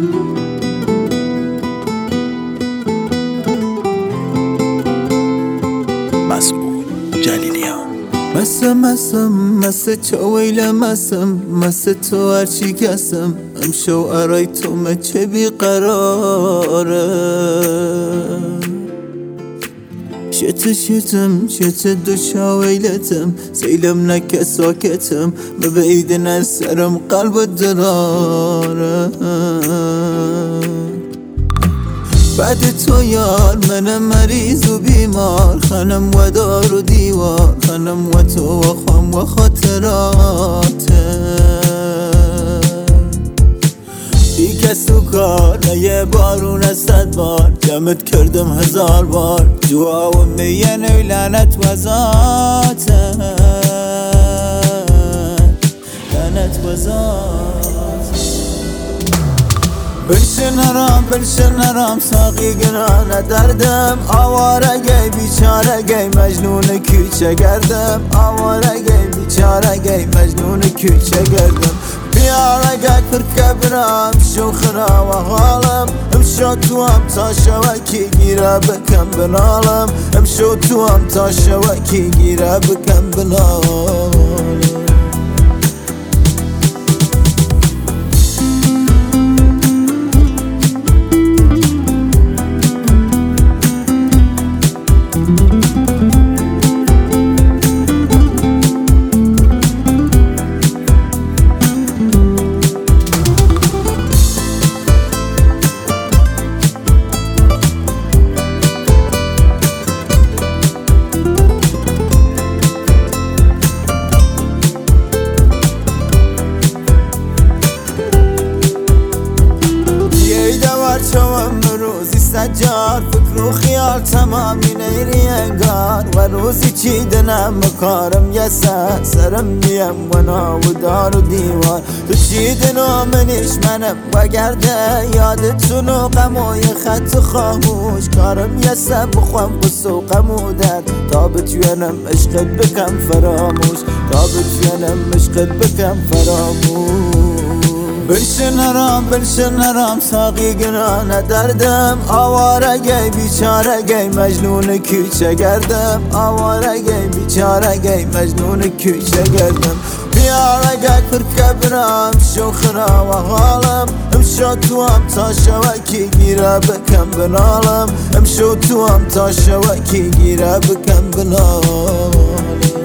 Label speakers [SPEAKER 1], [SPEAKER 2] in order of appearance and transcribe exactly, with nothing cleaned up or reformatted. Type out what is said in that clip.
[SPEAKER 1] مسمون جلیلیان.
[SPEAKER 2] مسم مسم مسه چاویل مسم مسه تو هرچی کسم امشو ارای تو مچه بیقراره شت شتم شت دو شاویلتم سیلم نکه ساکتم ببعیدن از سرم قلب دراره بعد تو یار منم مریض و بیمار خنم و دار و دیوار خنم و تو و خم و خاطراته بی کس و کار نه یه بارون از صد بار جمعت کردم هزار بار دعا و میین و لعنت و ذاته لعنت و ذاته بلشن هرام بلشن هرام ساقی گرانه دردم آواره گی بیچاره گی مجنون کوچه گردم آواره گی بیچاره گی مجنون کوچه گردم بیاره گی کرکه برام شو خرا و حالم امشو تو هم تا شوکی گیره بکم بنالم امشو تو هم تا شوکی گیره بکم بنالم چوام روزی سجار فکر و خیال تمامی نیری انگار و روزی چی دنم کارم یه سر سرم میم و ناودار و دیوار تو چی دنو منیش منم و گرده یادتون و غم و یه خط خاموش کارم یه سر بخوام قصه و غم و درد تا بتوینم عشقت بکم فراموش تا بتوینم عشقت بکم فراموش بلشن هرام بلشن هرام ساقی گرانه دردم آواره گی بیچاره گی مجنون کوچه گردم آواره گی بیچاره گی مجنون کوچه گردم بیاره گی کرکه برام شو خرا و حالم امشو تو هم تا شوکی گیره بکم بنالم امشو تو هم تا شوکی گیره بکم بنالم